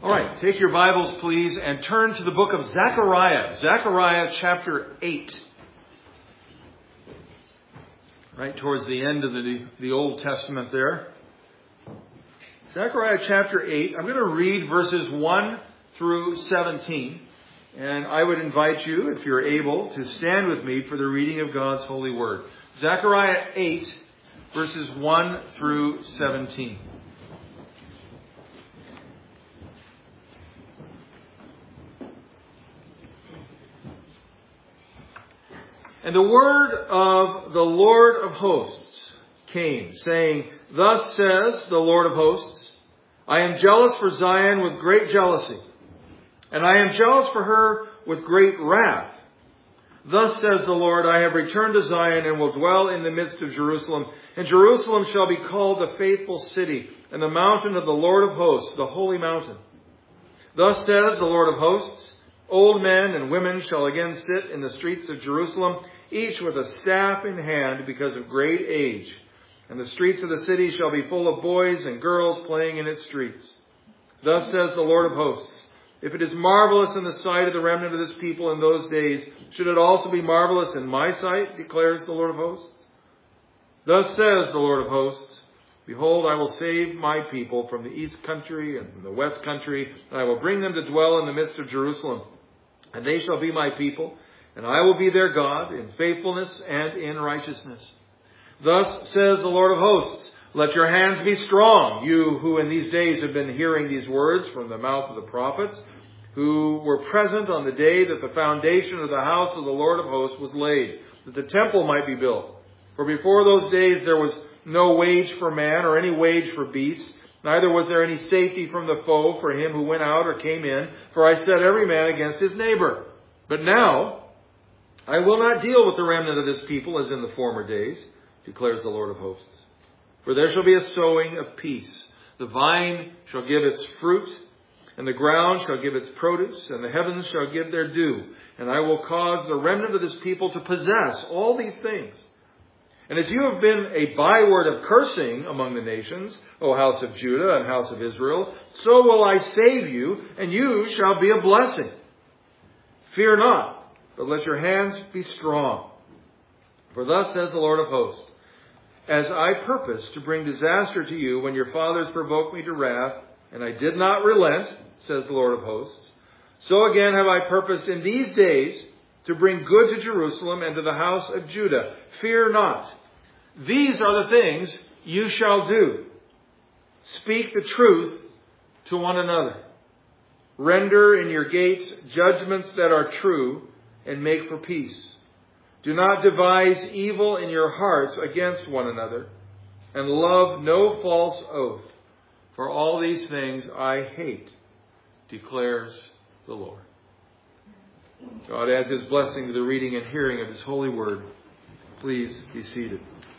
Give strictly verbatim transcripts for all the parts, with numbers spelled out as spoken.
All right, take your Bibles, please, and turn to the book of Zechariah. Zechariah chapter eight. Right towards the end of the, the Old Testament there. Zechariah chapter eight. I'm going to read verses one through seventeen. And I would invite you, if you're able, to stand with me for the reading of God's holy word. Zechariah eight, verses one through seventeen. And the word of the Lord of hosts came, saying, Thus says the Lord of hosts, I am jealous for Zion with great jealousy, and I am jealous for her with great wrath. Thus says the Lord, I have returned to Zion and will dwell in the midst of Jerusalem. And Jerusalem shall be called the faithful city, and the mountain of the Lord of hosts, the holy mountain. Thus says the Lord of hosts, Old men and women shall again sit in the streets of Jerusalem, each with a staff in hand because of great age. And the streets of the city shall be full of boys and girls playing in its streets. Thus says the Lord of hosts, if it is marvelous in the sight of the remnant of this people in those days, should it also be marvelous in my sight, declares the Lord of hosts? Thus says the Lord of hosts, Behold, I will save my people from the east country and from the west country, and I will bring them to dwell in the midst of Jerusalem. And they shall be my people, and I will be their God in faithfulness and in righteousness. Thus says the Lord of hosts, Let your hands be strong, you who in these days have been hearing these words from the mouth of the prophets, who were present on the day that the foundation of the house of the Lord of hosts was laid, that the temple might be built. For before those days there was no wage for man or any wage for beast, neither was there any safety from the foe for him who went out or came in, for I set every man against his neighbor. But now I will not deal with the remnant of this people as in the former days, declares the Lord of hosts. For there shall be a sowing of peace. The vine shall give its fruit, and the ground shall give its produce, and the heavens shall give their due. And I will cause the remnant of this people to possess all these things. And as you have been a byword of cursing among the nations, O house of Judah and house of Israel, so will I save you, and you shall be a blessing. Fear not, but let your hands be strong. For thus says the Lord of hosts, As I purposed to bring disaster to you when your fathers provoked me to wrath, and I did not relent, says the Lord of hosts, so again have I purposed in these days to bring good to Jerusalem and to the house of Judah. Fear not. These are the things you shall do. Speak the truth to one another. Render in your gates judgments that are true, and make for peace. Do not devise evil in your hearts against one another, and love no false oath. For all these things I hate, declares the Lord. God adds His blessing to the reading and hearing of His holy word. Please be seated.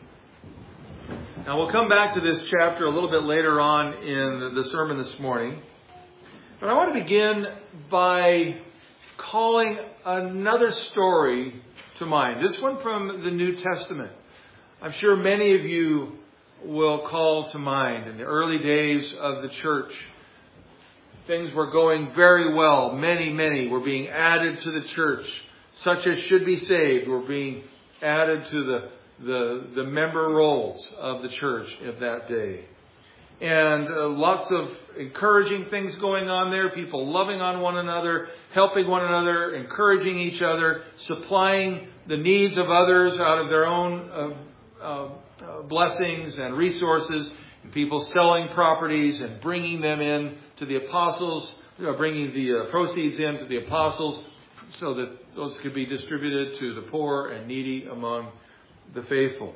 Now we'll come back to this chapter a little bit later on in the sermon this morning. But I want to begin by calling another story to mind. This one from the New Testament. I'm sure many of you will call to mind in the early days of the church. Things were going very well. Many, many were being added to the church. Such as should be saved were being added to the, the, the member rolls of the church of that day. And uh, lots of encouraging things going on there. People loving on one another, helping one another, encouraging each other, supplying the needs of others out of their own uh, uh, uh, blessings and resources. And people selling properties and bringing them in to the apostles, you know, bringing the uh, proceeds in to the apostles so that those could be distributed to the poor and needy among the faithful.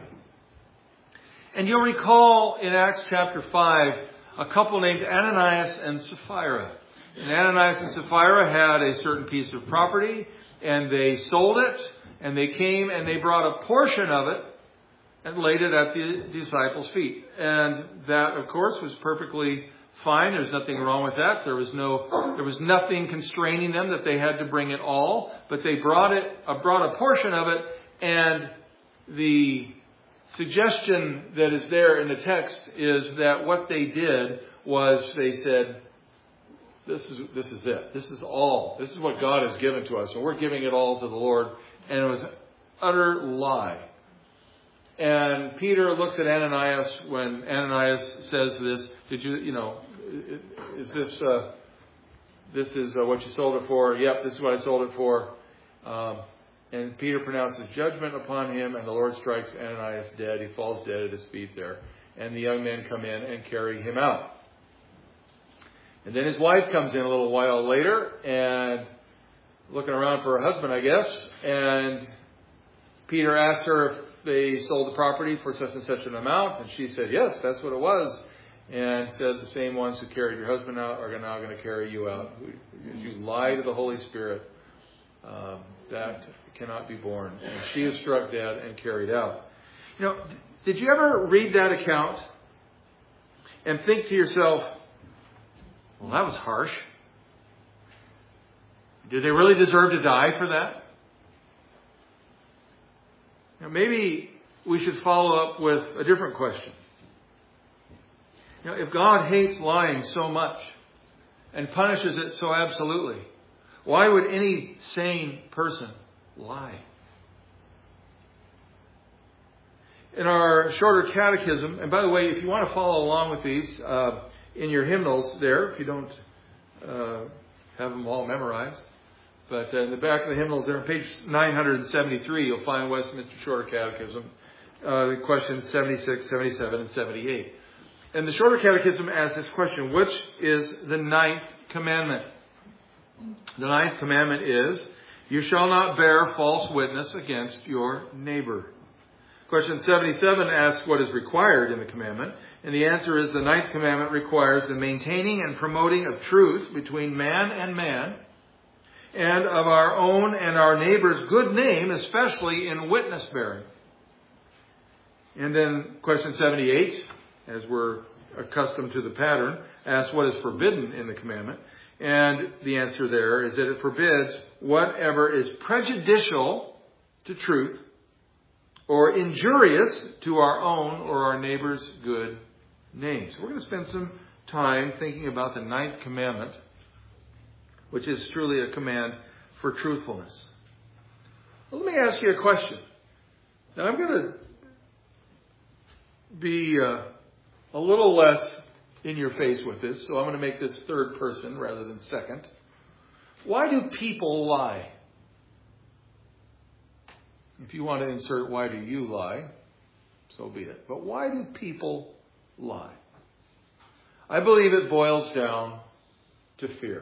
And you'll recall in Acts chapter five, a couple named Ananias and Sapphira. And Ananias and Sapphira had a certain piece of property, and they sold it, and they came and they brought a portion of it and laid it at the disciples' feet. And that, of course, was perfectly fine. There's nothing wrong with that. There was no, there was nothing constraining them that they had to bring it all. But they brought it, uh, brought a portion of it, and the suggestion that is there in the text is that what they did was they said, this is this is it. This is all. This is what God has given to us, and we're giving it all to the Lord. And it was an utter lie. And Peter looks at Ananias when Ananias says this. Did you, you know, is this uh, this is uh, what you sold it for? Yep, this is what I sold it for. Um, and Peter pronounces judgment upon him, and the Lord strikes Ananias dead. He falls dead at his feet there. And the young men come in and carry him out. And then his wife comes in a little while later and looking around for her husband, I guess. And Peter asks her if they sold the property for such and such an amount. And she said, yes, that's what it was. And said, the same ones who carried your husband out are now going to carry you out. You lie to the Holy Spirit. Um, that cannot be borne. And she is struck dead and carried out. You know, did you ever read that account and think to yourself, well, that was harsh. Did they really deserve to die for that? Now, maybe we should follow up with a different question. You know, if God hates lying so much and punishes it so absolutely, why would any sane person lie? In our shorter catechism, and by the way, if you want to follow along with these uh, in your hymnals there, if you don't uh, have them all memorized, but uh, in the back of the hymnals there on page nine seventy-three, you'll find Westminster Shorter Catechism, uh, questions seventy-six, seventy-seven, and seventy-eight. And the Shorter Catechism asks this question: which is the ninth commandment? The ninth commandment is, you shall not bear false witness against your neighbor. Question seventy-seven asks what is required in the commandment. And the answer is the ninth commandment requires the maintaining and promoting of truth between man and man, and of our own and our neighbor's good name, especially in witness bearing. And then question seventy-eight, as we're accustomed to the pattern, asks what is forbidden in the commandment. And the answer there is that it forbids whatever is prejudicial to truth or injurious to our own or our neighbor's good name. So we're going to spend some time thinking about the ninth commandment, which is truly a command for truthfulness. Well, let me ask you a question. Now, I'm going to be uh, a little less in your face with this, so I'm going to make this third person rather than second. Why do people lie? If you want to insert why do you lie, so be it. But why do people lie? I believe it boils down to fear.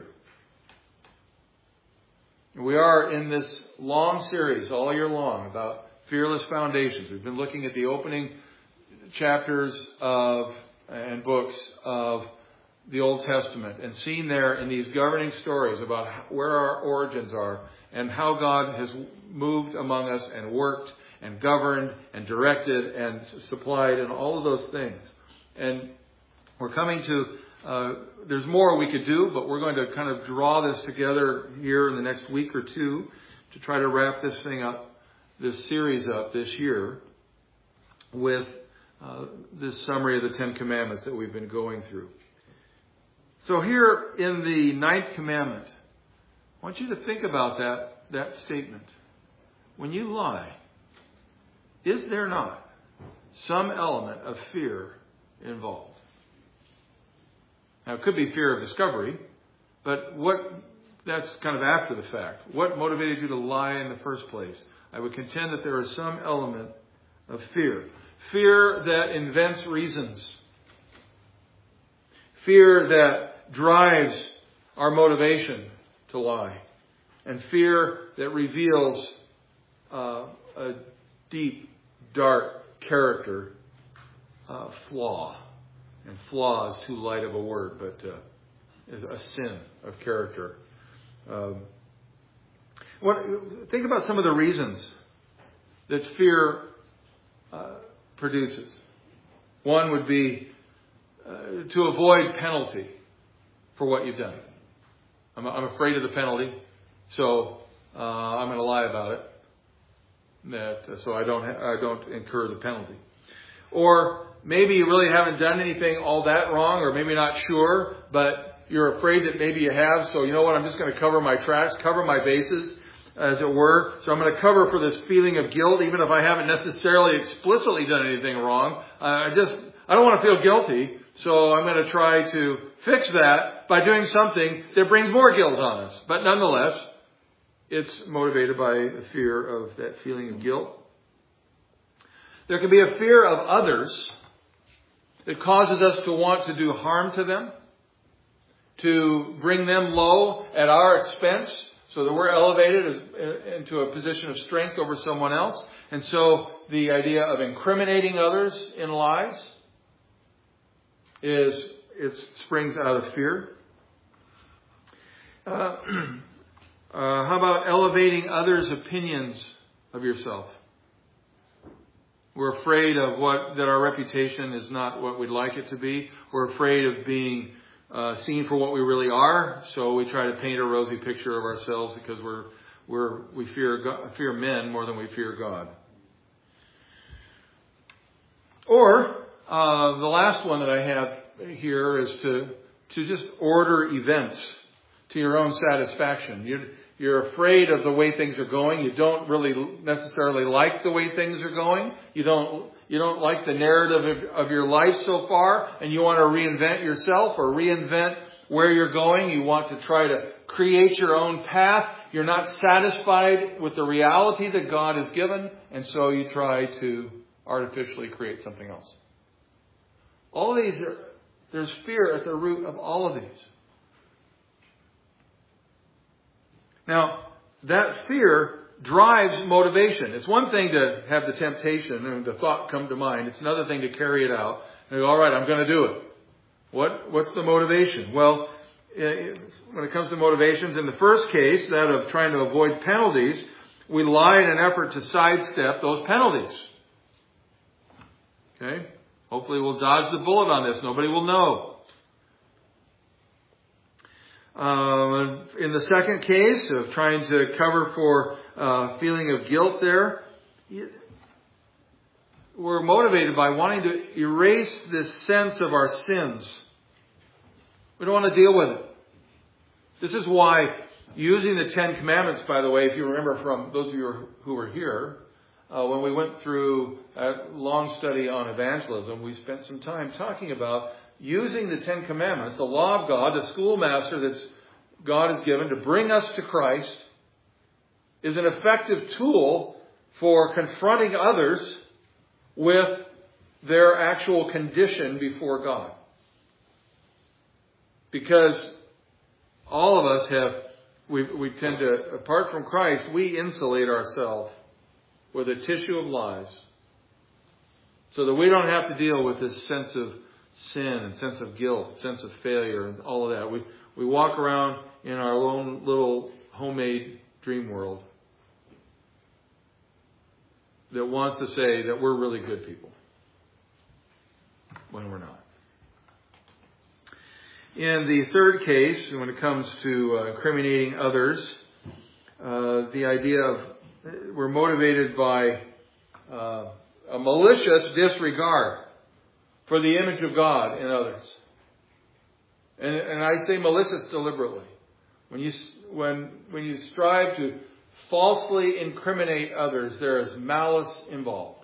We are in this long series all year long about fearless foundations. We've been looking at the opening chapters of and books of the Old Testament and seen there in these governing stories about where our origins are and how God has moved among us and worked and governed and directed and supplied and all of those things. And we're coming to, uh, there's more we could do, but we're going to kind of draw this together here in the next week or two to try to wrap this thing up, this series up this year with uh, this summary of the Ten Commandments that we've been going through. So here in the ninth commandment, I want you to think about that, that statement. When you lie, is there not some element of fear involved? Now, it could be fear of discovery, but what, that's kind of after the fact. What motivated you to lie in the first place? I would contend that there is some element of fear. Fear that invents reasons. Fear that drives our motivation to lie. And fear that reveals uh, a deep, dark character uh, flaw. And flaw is too light of a word, but uh, is a sin of character. Um, what, think about some of the reasons that fear uh, produces. One would be uh, to avoid penalty for what you've done. I'm, I'm afraid of the penalty, so uh, I'm going to lie about it, that uh, so I don't ha- I don't incur the penalty. Or maybe you really haven't done anything all that wrong, or maybe not sure, but you're afraid that maybe you have. So you know what? I'm just going to cover my tracks, cover my bases, as it were. So I'm going to cover for this feeling of guilt, even if I haven't necessarily explicitly done anything wrong. Uh, I just, I don't want to feel guilty. So I'm going to try to fix that by doing something that brings more guilt on us. But nonetheless, it's motivated by the fear of that feeling of guilt. There can be a fear of others that causes us to want to do harm to them, to bring them low at our expense so that we're elevated into a position of strength over someone else. And so the idea of incriminating others in lies is it springs out of fear. Uh, uh, how about elevating others' opinions of yourself? We're afraid of what that our reputation is not what we'd like it to be. We're afraid of being uh, seen for what we really are, so we try to paint a rosy picture of ourselves because we're we're we fear God, fear men more than we fear God. Or uh, the last one that I have here is to to just order events to your own satisfaction. You You're afraid of the way things are going. You don't really necessarily like the way things are going. You don't you don't like the narrative of, of your life so far, and you want to reinvent yourself or reinvent where you're going. You want to try to create your own path. You're not satisfied with the reality that God has given, and so you try to artificially create something else. All of these are, there's fear at the root of all of these. Now, that fear drives motivation. It's one thing to have the temptation and the thought come to mind. It's another thing to carry it out. And go, all right, I'm going to do it. What? What's the motivation? Well, when it comes to motivations, in the first case, that of trying to avoid penalties, we lie in an effort to sidestep those penalties. Okay? Hopefully we'll dodge the bullet on this. Nobody will know. Uh, in the second case of trying to cover for uh, feeling of guilt there, we're motivated by wanting to erase this sense of our sins. We don't want to deal with it. This is why using the Ten Commandments, by the way, if you remember from those of you who were here, uh, when we went through a long study on evangelism, we spent some time talking about using the Ten Commandments, the law of God, the schoolmaster that's God has given to bring us to Christ, is an effective tool for confronting others with their actual condition before God. Because all of us have, we, we tend to, apart from Christ, we insulate ourselves with a tissue of lies so that we don't have to deal with this sense of sin and sense of guilt, sense of failure and all of that. We we walk around in our own little homemade dream world that wants to say that we're really good people when we're not. In the third case, when it comes to uh, incriminating others, uh, the idea of we're motivated by uh, a malicious disregard for the image of God in others. And, and I say malicious deliberately. When you, when, when you strive to falsely incriminate others, there is malice involved.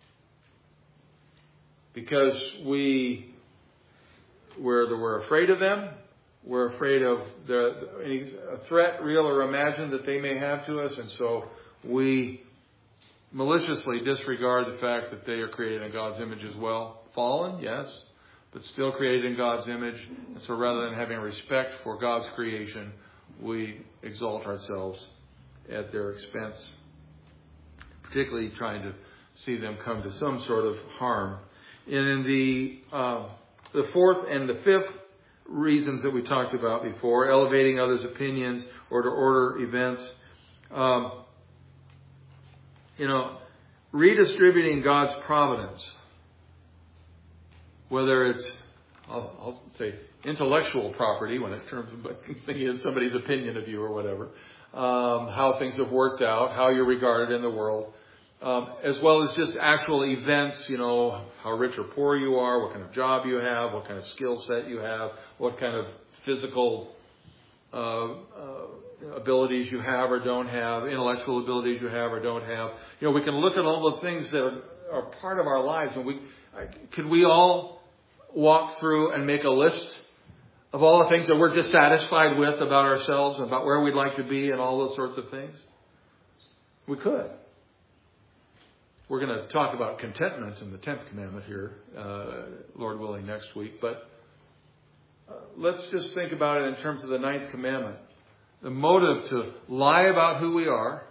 Because we, we're, we're afraid of them. We're afraid of the, any threat, real or imagined, that they may have to us. And so we maliciously disregard the fact that they are created in God's image as well. Fallen, yes, but still created in God's image. And so rather than having respect for God's creation, we exalt ourselves at their expense, particularly trying to see them come to some sort of harm. And in the uh, the fourth and the fifth reasons that we talked about before, elevating others' opinions or to order events, um, you know, redistributing God's providence, whether it's, I'll, I'll say, intellectual property, when it terms of thinking of somebody's opinion of you or whatever, um, how things have worked out, how you're regarded in the world, Um, as well as just actual events, you know, how rich or poor you are, what kind of job you have, what kind of skill set you have, what kind of physical uh, uh, abilities you have or don't have, intellectual abilities you have or don't have. You know, we can look at all the things that are, are part of our lives, and we could we all walk through and make a list of all the things that we're dissatisfied with about ourselves, about where we'd like to be, and all those sorts of things? We could. We're going to talk about contentment in the tenth commandment here, uh, Lord willing, next week. But uh, let's just think about it in terms of the ninth commandment. The motive to lie about who we are,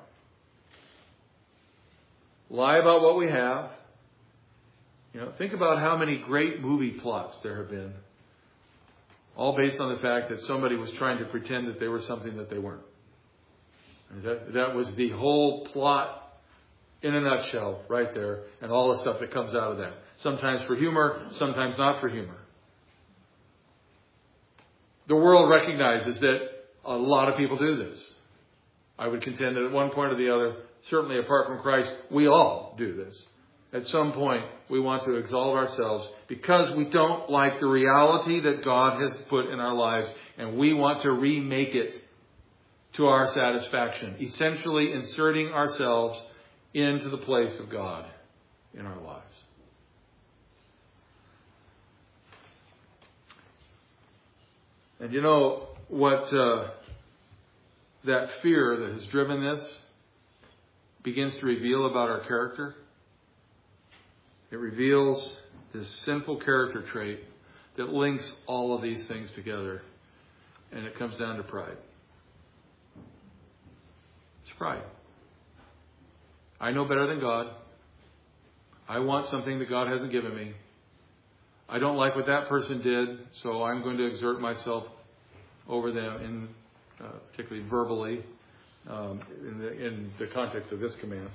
lie about what we have. You know, think about how many great movie plots there have been, all based on the fact that somebody was trying to pretend that they were something that they weren't. And that, that was the whole plot in a nutshell, right there, and all the stuff that comes out of that. Sometimes for humor, sometimes not for humor. The world recognizes that a lot of people do this. I would contend that at one point or the other, certainly apart from Christ, we all do this. At some point, we want to exalt ourselves because we don't like the reality that God has put in our lives, and we want to remake it to our satisfaction, essentially inserting ourselves into the place of God in our lives. And you know what uh, that fear that has driven this begins to reveal about our character? It reveals this sinful character trait that links all of these things together. And it comes down to pride. It's pride. I know better than God. I want something that God hasn't given me. I don't like what that person did, so I'm going to exert myself over them, in, uh, particularly verbally, um, in, the, in the context of this command.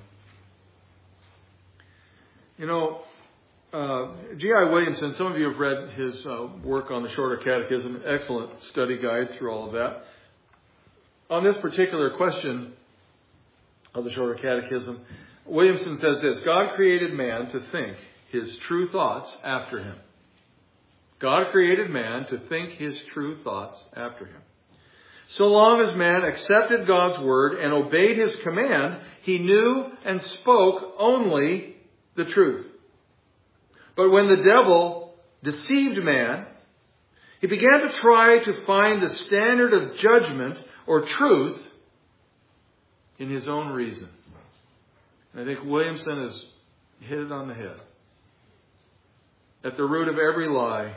You know, uh, G I Williamson, some of you have read his uh, work on the Shorter Catechism, excellent study guide through all of that. On this particular question of the Shorter Catechism, Williamson says this: God created man to think his true thoughts after him. God created man to think his true thoughts after him. So long as man accepted God's word and obeyed his command, he knew and spoke only the truth. But when the devil deceived man, he began to try to find the standard of judgment or truth in his own reason. And I think Williamson has hit it on the head. At the root of every lie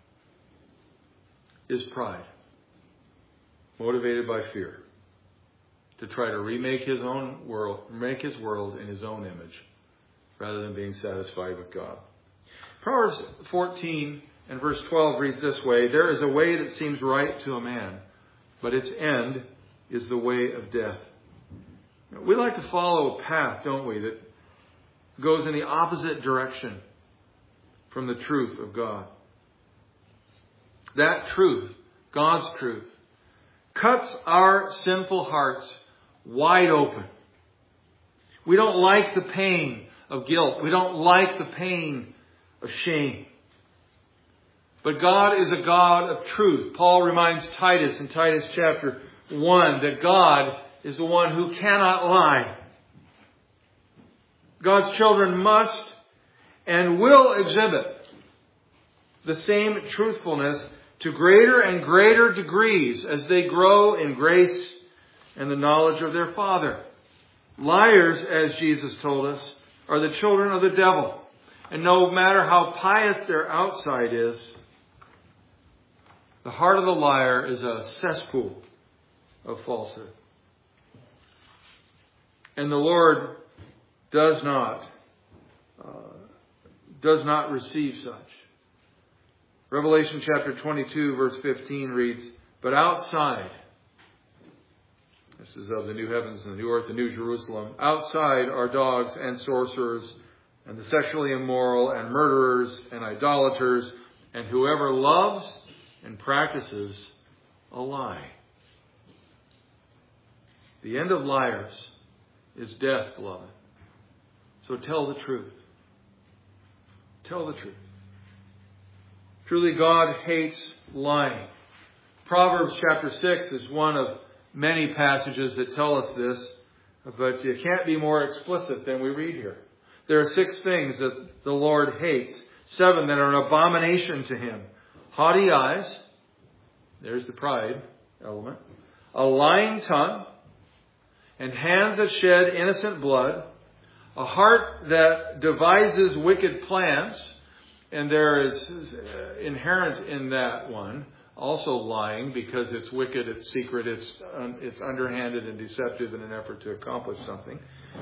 is pride, motivated by fear, to try to remake his own world, make his world in his own image, rather than being satisfied with God. Proverbs fourteen and verse twelve reads this way: there is a way that seems right to a man, but its end is the way of death. We like to follow a path, don't we, that goes in the opposite direction from the truth of God. That truth, God's truth, cuts our sinful hearts wide open. We don't like the pain of guilt. We don't like the pain of shame. But God is a God of truth. Paul reminds Titus in Titus chapter one that God is the one who cannot lie. God's children must and will exhibit the same truthfulness to greater and greater degrees as they grow in grace and the knowledge of their Father. Liars, as Jesus told us, are the children of the devil. And no matter how pious their outside is, the heart of the liar is a cesspool of falsehood. And the Lord does not, uh, does not receive such. Revelation chapter twenty-two verse fifteen reads, but outside, this is of the new heavens and the new earth, the new Jerusalem, outside are dogs and sorcerers and the sexually immoral and murderers and idolaters and whoever loves and practices a lie. The end of liars is death, beloved. So tell the truth. Tell the truth. Truly, God hates lying. Proverbs chapter six is one of many passages that tell us this, but you can't be more explicit than we read here. There are six things that the Lord hates. Seven that are an abomination to Him. Haughty eyes. There's the pride element. A lying tongue. And hands that shed innocent blood. A heart that devises wicked plans. And there is inherent in that one also lying, because it's wicked, it's secret, it's um, it's underhanded and deceptive in an effort to accomplish something.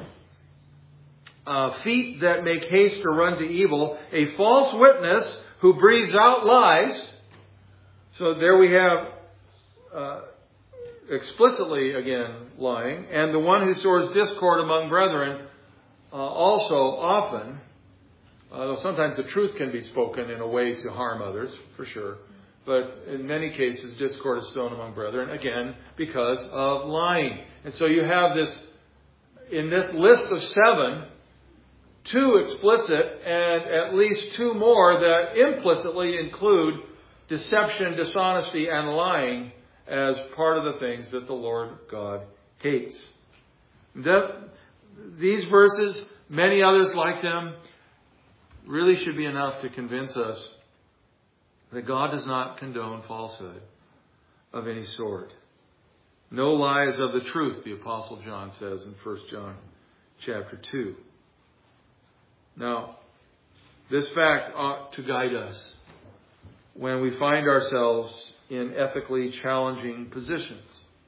Uh, feet that make haste to run to evil. A false witness who breathes out lies. So there we have uh, explicitly, again, lying. And the one who sows discord among brethren, uh, also often, although sometimes the truth can be spoken in a way to harm others, for sure. But in many cases, discord is sown among brethren, again, because of lying. And so you have this, in this list of seven, two explicit and at least two more that implicitly include deception, dishonesty, and lying as part of the things that the Lord God hates. That, these verses, many others like them, really should be enough to convince us that God does not condone falsehood of any sort. No lie is of the truth, the Apostle John says in First John chapter two. Now, this fact ought to guide us when we find ourselves in ethically challenging positions.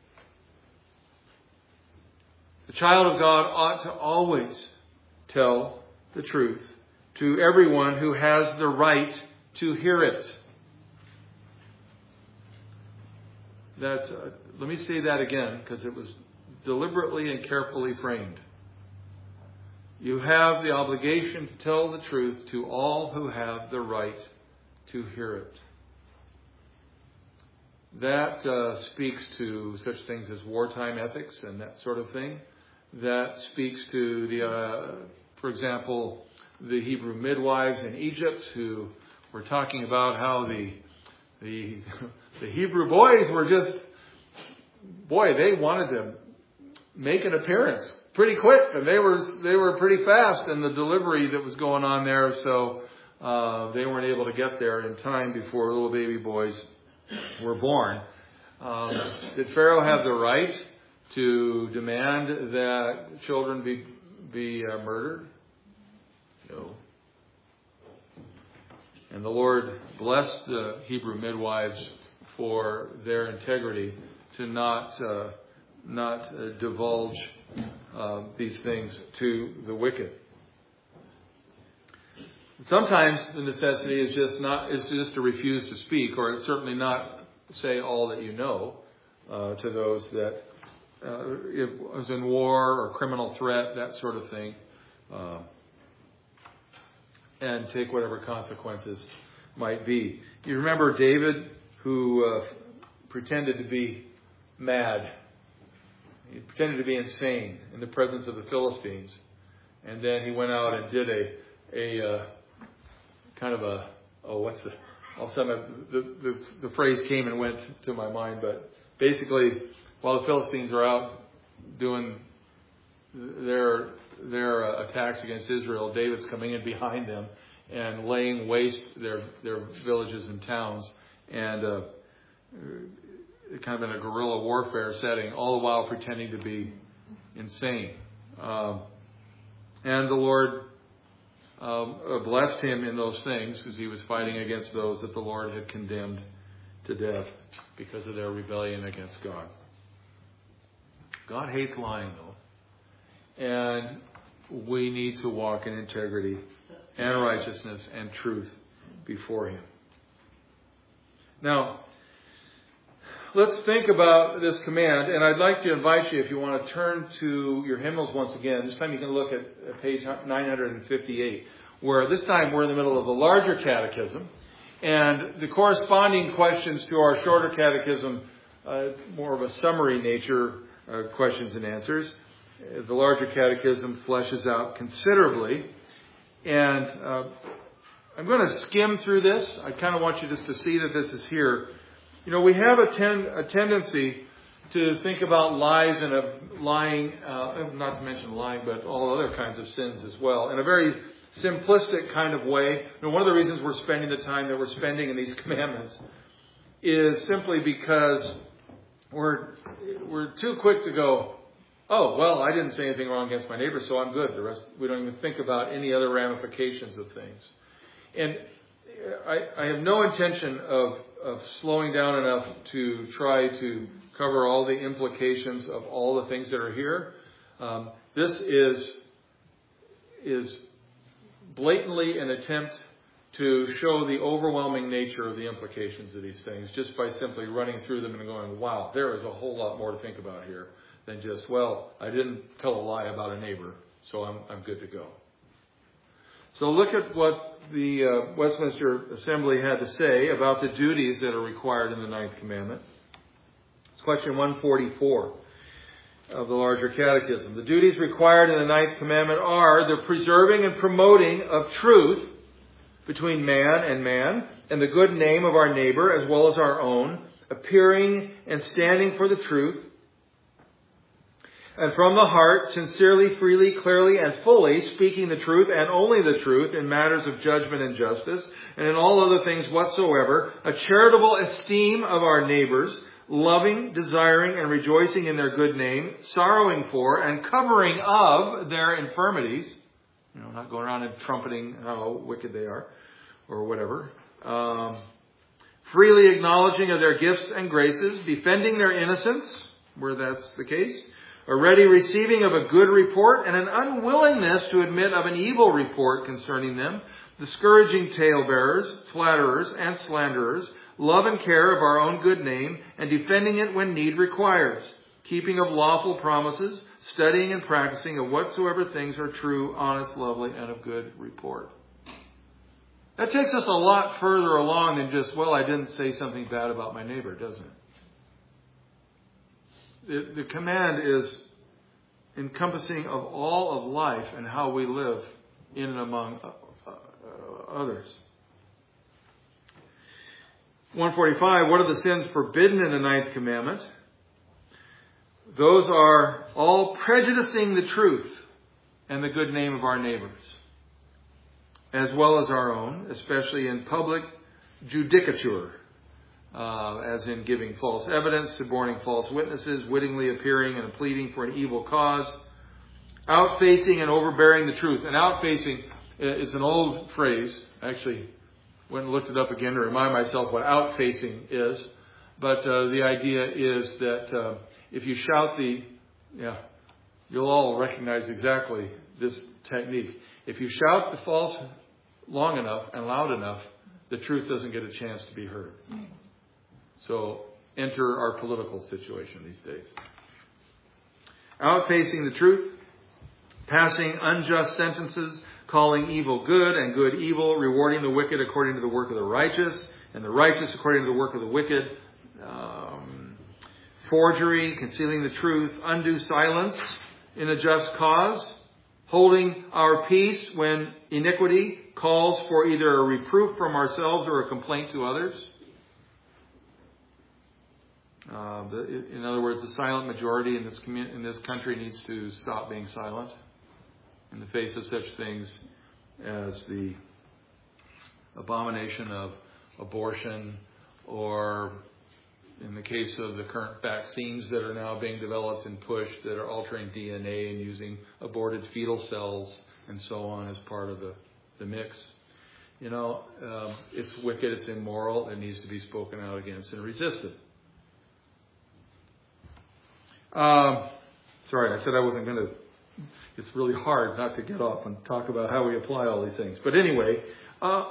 The child of God ought to always tell the truth to everyone who has the right to hear it. That's, uh, let me say that again, because it was deliberately and carefully framed. You have the obligation to tell the truth to all who have the right to hear it. That uh, speaks to such things as wartime ethics and that sort of thing. That speaks to the, uh, for example, the Hebrew midwives in Egypt who were talking about how the the the Hebrew boys were just, boy, they wanted to make an appearance pretty quick, and they were they were pretty fast in the delivery that was going on there, so uh, they weren't able to get there in time before little baby boys were born. Um, did Pharaoh have the right to demand that children be be uh, murdered? No. And the Lord blessed the Hebrew midwives for their integrity to not uh, not uh, divulge uh, these things to the wicked. Sometimes the necessity is just not is just to refuse to speak, or it's certainly not say all that you know uh, to those that uh, if it was in war or criminal threat, that sort of thing. Uh, and take whatever consequences might be. You remember David, who uh, pretended to be mad. He pretended to be insane in the presence of the Philistines. And then he went out and did a a uh, kind of a, oh, what's the, all of a sudden the, the, the phrase came and went to my mind. But basically, while the Philistines are out doing their their uh, attacks against Israel, David's coming in behind them and laying waste their their villages and towns, and uh, kind of in a guerrilla warfare setting, all the while pretending to be insane. Um, and the Lord um, blessed him in those things because he was fighting against those that the Lord had condemned to death because of their rebellion against God. God hates lying, though. And we need to walk in integrity and righteousness and truth before Him. Now, let's think about this command. And I'd like to invite you, if you want to turn to your hymnals once again. This time you can look at page nine fifty-eight, where this time we're in the middle of the larger catechism. And the corresponding questions to our shorter catechism, uh, more of a summary nature, uh, questions and answers. the larger catechism fleshes out considerably. And uh, I'm going to skim through this. I kind of want you just to see that this is here. You know, we have a, ten, a tendency to think about lies and of lying, uh, not to mention lying, but all other kinds of sins as well, in a very simplistic kind of way. And one of the reasons we're spending the time that we're spending in these commandments is simply because we're we're too quick to go, oh, well, I didn't say anything wrong against my neighbor, so I'm good. The rest, we don't even think about any other ramifications of things. And I, I have no intention of, of slowing down enough to try to cover all the implications of all the things that are here. Um, this is, is blatantly an attempt to show the overwhelming nature of the implications of these things just by simply running through them and going, wow, there is a whole lot more to think about here than just, well, I didn't tell a lie about a neighbor, so I'm, I'm good to go. So look at what the uh, Westminster Assembly had to say about the duties that are required in the Ninth Commandment. It's question one forty-four of the larger catechism. The duties required in the Ninth Commandment are the preserving and promoting of truth between man and man, and the good name of our neighbor as well as our own, appearing and standing for the truth, and from the heart, sincerely, freely, clearly, and fully speaking the truth and only the truth in matters of judgment and justice, and in all other things whatsoever, a charitable esteem of our neighbors, loving, desiring, and rejoicing in their good name, sorrowing for and covering of their infirmities. You know, not going around and trumpeting how wicked they are, or whatever. Um, freely acknowledging of their gifts and graces, defending their innocence, where that's the case, a ready receiving of a good report, and an unwillingness to admit of an evil report concerning them, discouraging talebearers, flatterers, and slanderers, love and care of our own good name, and defending it when need requires, keeping of lawful promises, studying and practicing of whatsoever things are true, honest, lovely, and of good report. That takes us a lot further along than just, well, I didn't say something bad about my neighbor, doesn't it? The, the command is encompassing of all of life and how we live in and among uh, uh, others. one forty-five, what are the sins forbidden in the Ninth Commandment? Those are all prejudicing the truth and the good name of our neighbors, as well as our own, especially in public judicature, uh, as in giving false evidence, suborning false witnesses, wittingly appearing and pleading for an evil cause, outfacing and overbearing the truth. And outfacing is an old phrase. I actually went and looked it up again to remind myself what outfacing is. But uh, the idea is that uh, if you shout the, yeah, you'll all recognize exactly this technique. If you shout the false long enough and loud enough, the truth doesn't get a chance to be heard. So enter our political situation these days. Outfacing the truth, passing unjust sentences, calling evil good and good evil, rewarding the wicked according to the work of the righteous, and the righteous according to the work of the wicked, um, forgery, concealing the truth, undue silence in a just cause, holding our peace when iniquity calls for either a reproof from ourselves or a complaint to others. Uh, the, in other words, the silent majority in this commun- in this country needs to stop being silent in the face of such things as the abomination of abortion, or in the case of the current vaccines that are now being developed and pushed that are altering D N A and using aborted fetal cells and so on as part of the, the mix. You know, um, it's wicked, it's immoral, it needs to be spoken out against and resisted. Um, sorry, I said I wasn't going to. It's really hard not to get off and talk about how we apply all these things. But anyway, uh,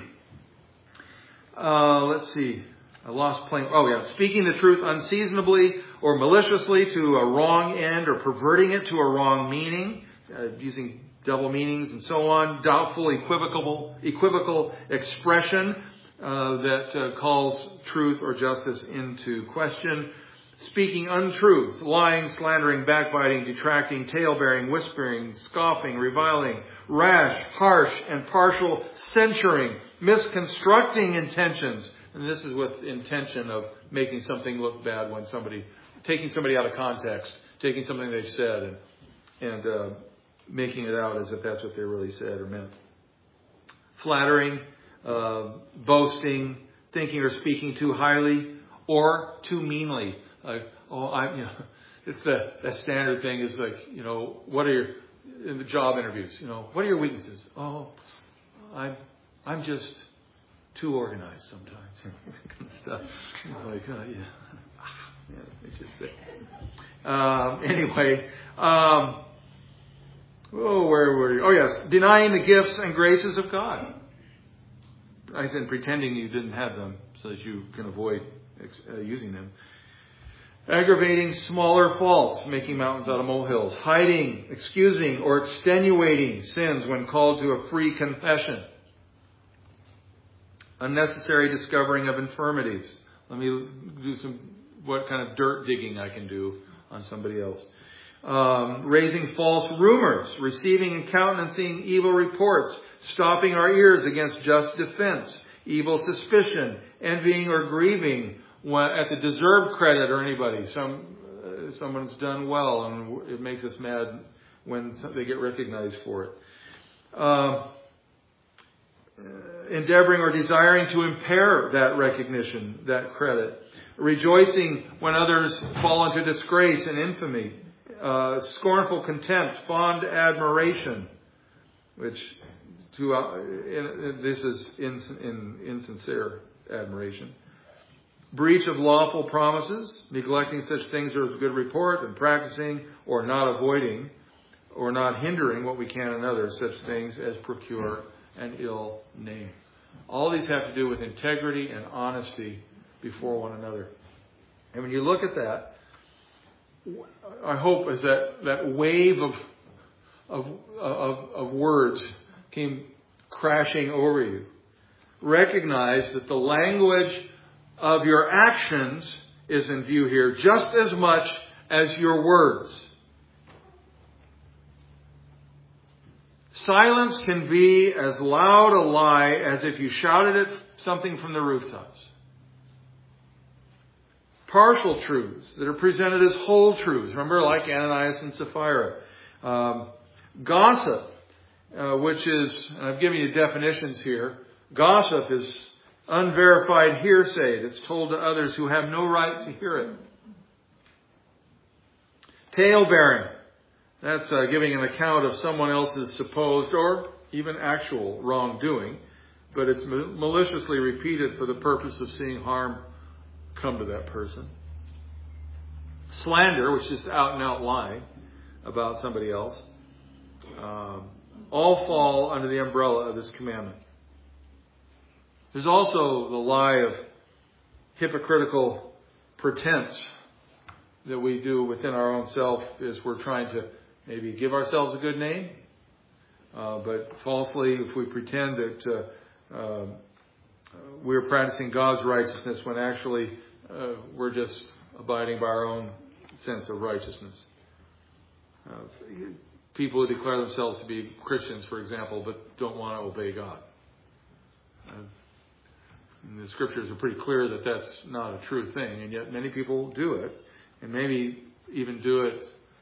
uh, let's see. I lost plain. Oh, yeah. Speaking the truth unseasonably or maliciously to a wrong end, or perverting it to a wrong meaning, uh, using double meanings and so on. Doubtful, equivocal, equivocal expression uh, that uh, calls truth or justice into question. speaking untruths, lying, slandering, backbiting, detracting, tale-bearing, whispering, scoffing, reviling, rash, harsh, and partial censuring, misconstructing intentions. And this is with intention of making something look bad when somebody, taking somebody out of context, taking something they've said and, and uh, making it out as if that's what they really said or meant. Flattering, uh, boasting, thinking or speaking too highly or too meanly. Like, oh, I'm, you know, it's the, the standard thing is like, you know, what are your, in the job interviews, you know, what are your weaknesses? Oh, I'm, I'm just too organized sometimes. Stuff. Like, uh, yeah. yeah, it's just sick. Um, anyway, um, oh, where were you? Oh, yes, denying the gifts and graces of God. I said pretending you didn't have them so that you can avoid uh, using them. Aggravating smaller faults, making mountains out of molehills. Hiding, excusing, or extenuating sins when called to a free confession. Unnecessary discovering of infirmities. Let me do some, what kind of dirt digging I can do on somebody else. Um, raising false rumors. Receiving and countenancing evil reports. Stopping our ears against just defense. Evil suspicion. Envying or grieving at the deserved credit or anybody. Some uh, someone's done well and it makes us mad when they get recognized for it. Uh, endeavoring or desiring to impair that recognition, that credit. Rejoicing when others fall into disgrace and infamy. Uh, scornful contempt, fond admiration, which to uh, in, this is in, in, insincere admiration. Breach of lawful promises, neglecting such things as good report and practicing or not avoiding or not hindering what we can in others, such things as procure an ill name. All these have to do with integrity and honesty before one another. And when you look at that, I hope as that, that wave of, of, of, of words came crashing over you. Recognize that the language of your actions is in view here just as much as your words. Silence can be as loud a lie as if you shouted it something from the rooftops. Partial truths that are presented as whole truths. Remember, like Ananias and Sapphira. Um, gossip, uh, which is, and I've given you definitions here. Gossip is unverified hearsay that's told to others who have no right to hear it. Tale-bearing. That's uh, giving an account of someone else's supposed or even actual wrongdoing, but it's maliciously repeated for the purpose of seeing harm come to that person. Slander, which is out and out lie about somebody else, um, all fall under the umbrella of this commandment. There's also the lie of hypocritical pretense that we do within our own self is we're trying to maybe give ourselves a good name, uh, but falsely, if we pretend that uh, uh, we're practicing God's righteousness when actually uh, we're just abiding by our own sense of righteousness. Uh, people who declare themselves to be Christians, for example, but don't want to obey God. Uh, and the scriptures are pretty clear that that's not a true thing, and yet many people do it, and maybe even do it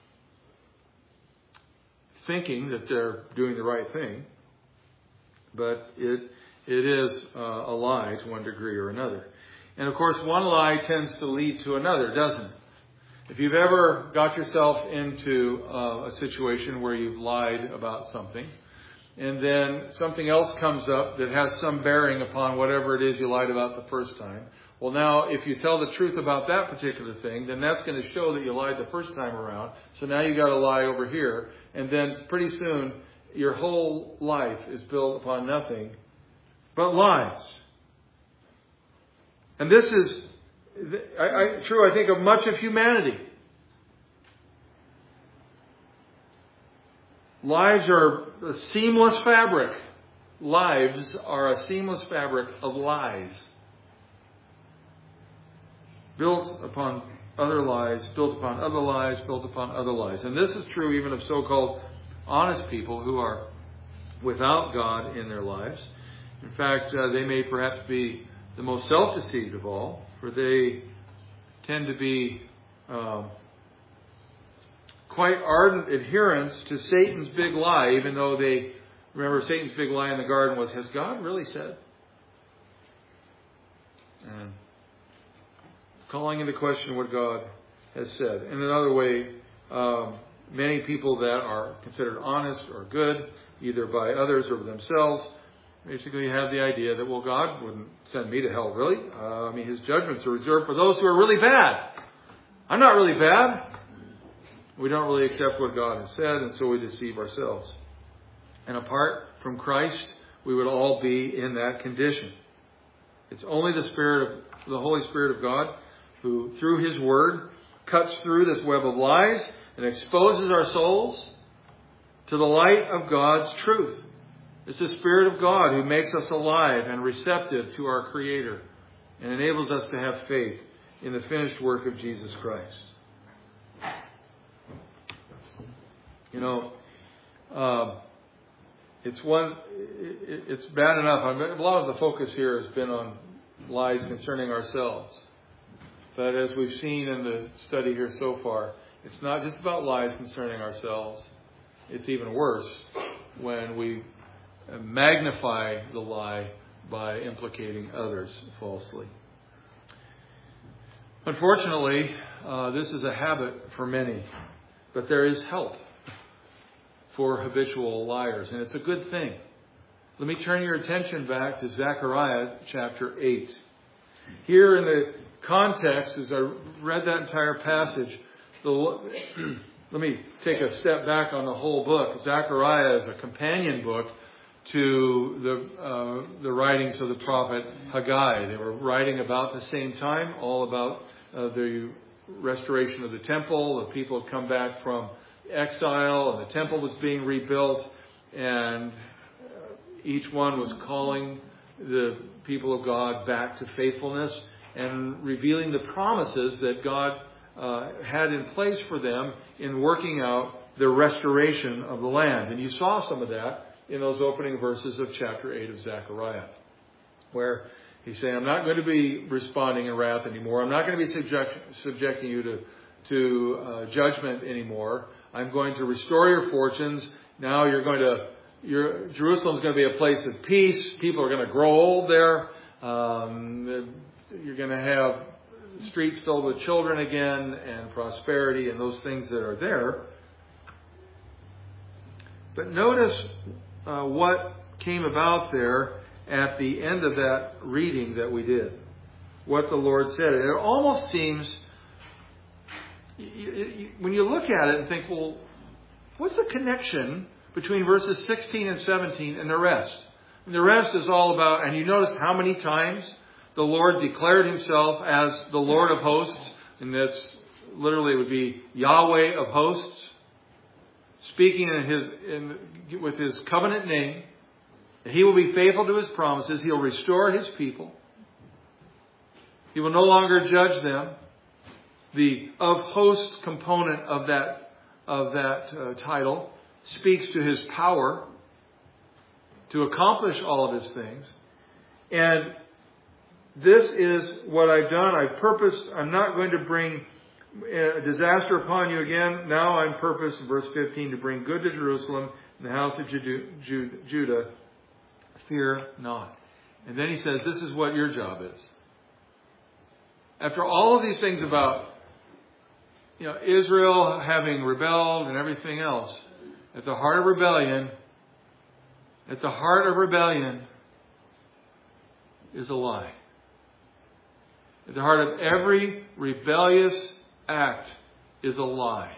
thinking that they're doing the right thing, but it it is uh, a lie to one degree or another. And of course, one lie tends to lead to another, doesn't it? If you've ever got yourself into uh, a situation where you've lied about something, and then something else comes up that has some bearing upon whatever it is you lied about the first time. Well, now, if you tell the truth about that particular thing, then that's going to show that you lied the first time around. So now you got to lie over here. And then pretty soon, your whole life is built upon nothing but lies. And this is I, I, true, I think, of much of humanity. Lives are a seamless fabric. Lives are a seamless fabric of lies, built upon other lies, built upon other lies, built upon other lies. And this is true even of so-called honest people who are without God in their lives. In fact, uh, they may perhaps be the most self-deceived of all, for they tend to be um, quite ardent adherents to Satan's big lie, even though they, remember, Satan's big lie in the garden was, has God really said? And calling into question what God has said. In another way, um, many people that are considered honest or good, either by others or themselves, basically have the idea that, well, God wouldn't send me to hell, really. Uh, I mean, His judgments are reserved for those who are really bad. I'm not really bad. We don't really accept what God has said, and so we deceive ourselves. And apart from Christ, we would all be in that condition. It's only the Spirit of the Holy Spirit of God who, through His Word, cuts through this web of lies and exposes our souls to the light of God's truth. It's the Spirit of God who makes us alive and receptive to our Creator and enables us to have faith in the finished work of Jesus Christ. You know, uh, it's one. It, it's bad enough. I mean, a lot of the focus here has been on lies concerning ourselves. But as we've seen in the study here so far, it's not just about lies concerning ourselves. It's even worse when we magnify the lie by implicating others falsely. Unfortunately, uh, this is a habit for many, but there is help for habitual liars, and it's a good thing. Let me turn your attention back to Zechariah chapter eight. Here in the context, as I read that entire passage, the, let me take a step back on the whole book. Zechariah is a companion book to the uh, the writings of the prophet Haggai. They were writing about the same time, all about uh, the restoration of the temple. The people had come back from exile, and the temple was being rebuilt, and each one was calling the people of God back to faithfulness and revealing the promises that God uh, had in place for them in working out the restoration of the land. And you saw some of that in those opening verses of chapter eight of Zechariah, where he's saying, I'm not going to be responding in wrath anymore. I'm not going to be subject, subjecting you to, to uh, judgment anymore. I'm going to restore your fortunes. Now you're going to, your Jerusalem's going to be a place of peace. People are going to grow old there. Um, you're going to have streets filled with children again, and prosperity and those things that are there. But notice uh, what came about there at the end of that reading that we did. What the Lord said. And it almost seems, when you look at it and think, well, what's the connection between verses sixteen and seventeen and the rest? And the rest is all about, and you notice how many times the Lord declared Himself as the Lord of hosts, and that's literally would be Yahweh of hosts, speaking in his in, with His covenant name. He will be faithful to His promises. He'll restore His people. He will no longer judge them. The of host component of that of that uh, title speaks to His power to accomplish all of His things. And this is what I've done. I've purposed, I'm not going to bring a disaster upon you again. Now I'm purposed, in verse fifteen, to bring good to Jerusalem and the house of Judah. Fear not. And then he says, this is what your job is. After all of these things about, you know, Israel having rebelled and everything else, at the heart of rebellion, at the heart of rebellion is a lie. At the heart of every rebellious act is a lie.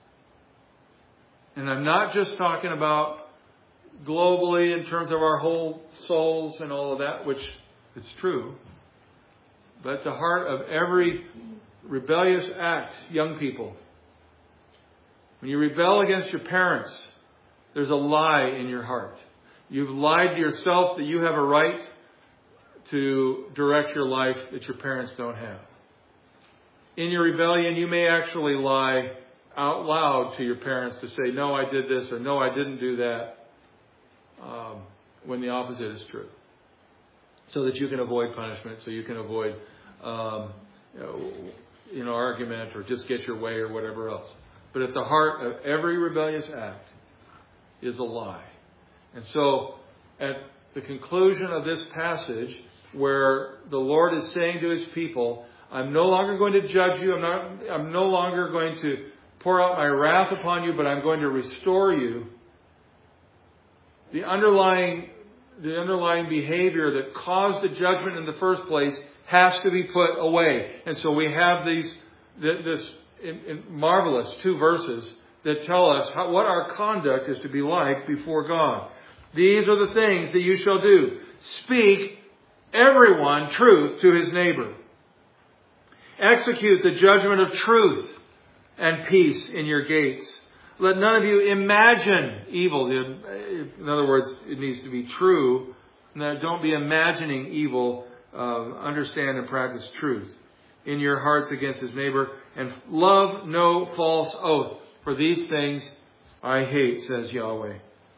And I'm not just talking about globally in terms of our whole souls and all of that, which is true. But at the heart of every rebellious act, young people, when you rebel against your parents, there's a lie in your heart. You've lied to yourself that you have a right to direct your life that your parents don't have. in your rebellion, you may actually lie out loud to your parents to say, no, I did this, or no, I didn't do that, um, when the opposite is true. So that you can avoid punishment, so you can avoid um, you know, you know, argument, or just get your way, or whatever else. But at the heart of every rebellious act is a lie. And so, at the conclusion of this passage, where the Lord is saying to His people, I'm no longer going to judge you, I'm not, I'm no longer going to pour out my wrath upon you, but I'm going to restore you. The underlying, the underlying behavior that caused the judgment in the first place has to be put away. And so we have these, this in, in marvelous two verses that tell us how, what our conduct is to be like before God. These are the things that you shall do. Speak everyone truth to his neighbor. Execute the judgment of truth and peace in your gates. Let none of you imagine evil. In other words, it needs to be true. Now, don't be imagining evil. Uh, understand and practice truth in your hearts against his neighbor. And love no false oath. For these things I hate, says Yahweh.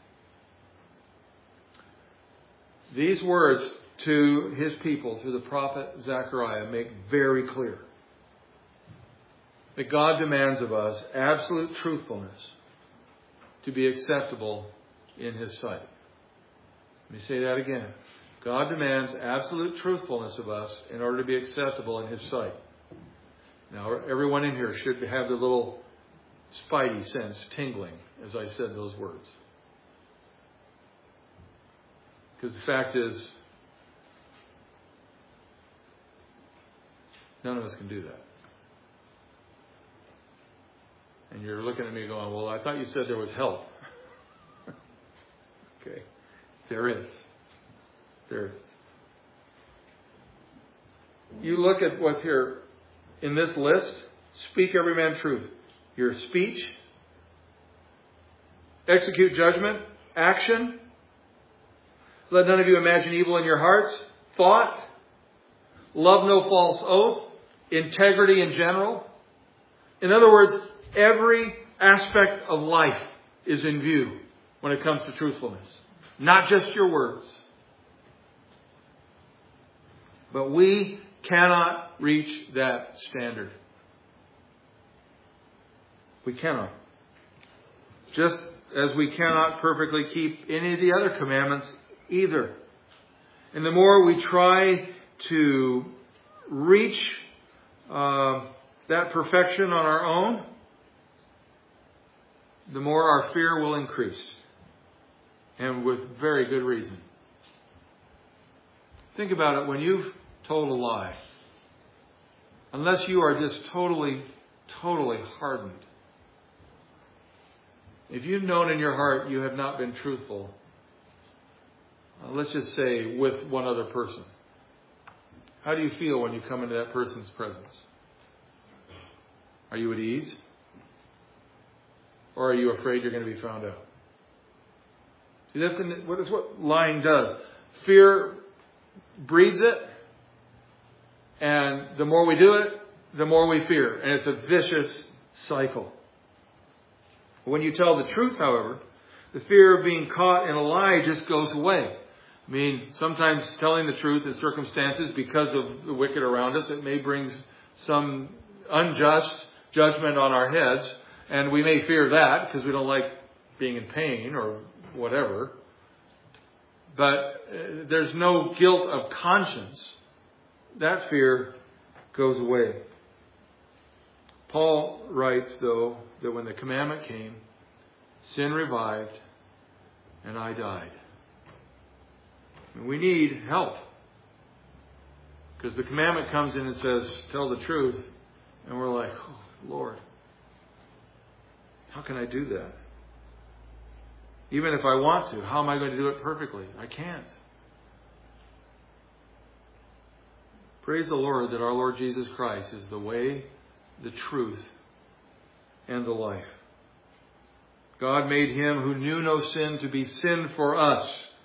These words to his people through the prophet Zechariah make very clear that God demands of us absolute truthfulness to be acceptable in his sight. Let me say that again. God demands absolute truthfulness of us in order to be acceptable in his sight. Now, everyone in here should have the little spidey sense tingling as I said those words. Because the fact is, none of us can do that. And you're looking at me going, well, I thought you said there was help. Okay. There is. There is. You look at what's here in this list. Speak every man truth. Your speech. Execute judgment. Action. Let none of you imagine evil in your hearts. Thought. Love no false oath. Integrity in general. In other words, every aspect of life is in view when it comes to truthfulness. Not just your words. But we cannot reach that standard. We cannot. Just as we cannot perfectly keep any of the other commandments either. And the more we try to reach uh, that perfection on our own, the more our fear will increase. And with very good reason. Think about it. When you've told a lie, unless you are just totally, totally hardened, if you've known in your heart you have not been truthful, uh, let's just say with one other person, how do you feel when you come into that person's presence? Are you at ease? Or are you afraid you're going to be found out? See, that's, in, that's what lying does. Fear breeds it. And the more we do it, the more we fear. And it's a vicious cycle. When you tell the truth, however, the fear of being caught in a lie just goes away. I mean, sometimes telling the truth in circumstances, because of the wicked around us, it may bring some unjust judgment on our heads. And we may fear that because we don't like being in pain or whatever. But uh, there's no guilt of conscience. That fear goes away. Paul writes, though, that when the commandment came, sin revived and I died. And we need help. Because the commandment comes in and says, tell the truth. And we're like, oh, Lord, how can I do that? Even if I want to, how am I going to do it perfectly? I can't. Praise the Lord that our Lord Jesus Christ is the way, the truth, and the life. God made him who knew no sin to be sin for us,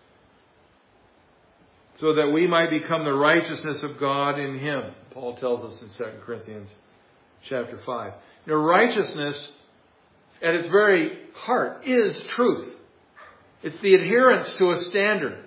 so that we might become the righteousness of God in him. Paul tells us in Second Corinthians chapter five. You know, righteousness at its very heart is truth. It's the adherence to a standard.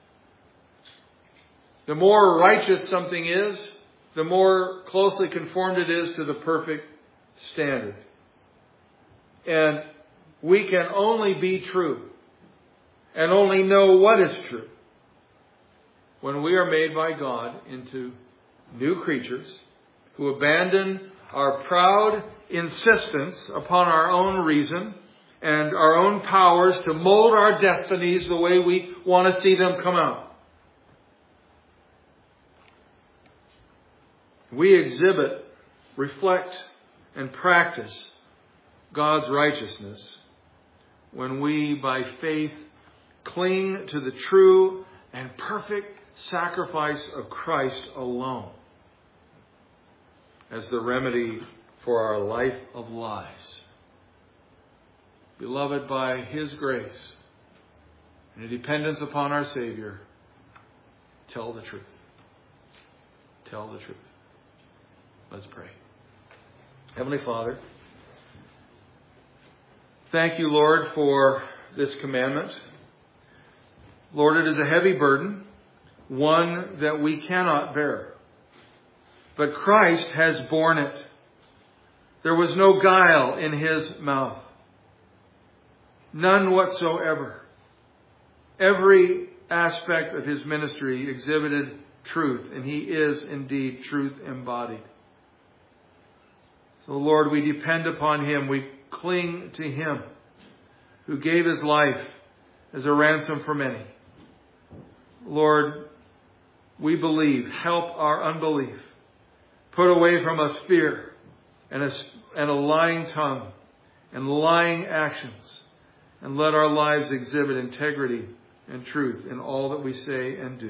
The more righteous something is, the more closely conformed it is to the perfect standard. And we can only be true and only know what is true when we are made by God into new creatures who abandon our proud insistence upon our own reason and our own powers to mold our destinies the way we want to see them come out. We exhibit, reflect, and practice God's righteousness when we, by faith, cling to the true and perfect sacrifice of Christ alone as the remedy for our life of lies. Beloved, by His grace and a dependence upon our Savior, tell the truth. Tell the truth. Let's pray. Heavenly Father, thank you, Lord, for this commandment. Lord, it is a heavy burden, one that we cannot bear. But Christ has borne it. There was no guile in His mouth. None whatsoever. Every aspect of His ministry exhibited truth, and He is indeed truth embodied. So, Lord, we depend upon Him. We cling to Him who gave His life as a ransom for many. Lord, we believe. Help our unbelief. Put away from us fear and a, and a lying tongue and lying actions. And let our lives exhibit integrity and truth in all that we say and do.